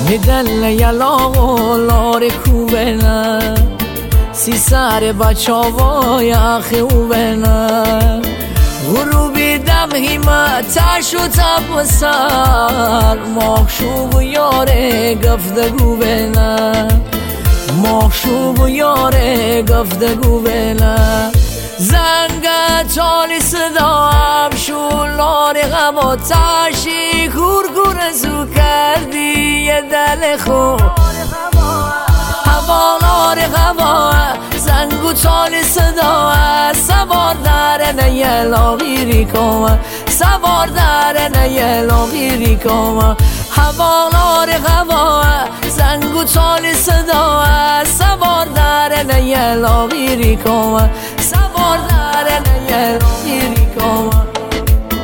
میدل یلاغ و لار کوبنه سی سر بچه وای اخی او بنه غروبی دم همتش و تب سر مخشوب و یاره گفتگو بنه مخشوب و یاره گفتگو بنه زنگ چالی صدا هم شولار غم و تشی کورکور زو کردی یه دل خو هوالار غم زنگو چالی صدا سوار در نیلاغیری کم سوار در نیلاغیری کم هوالار غم زنگو چالی صدا سوار در نیلاغیری کم سوار در نیلاغیری کم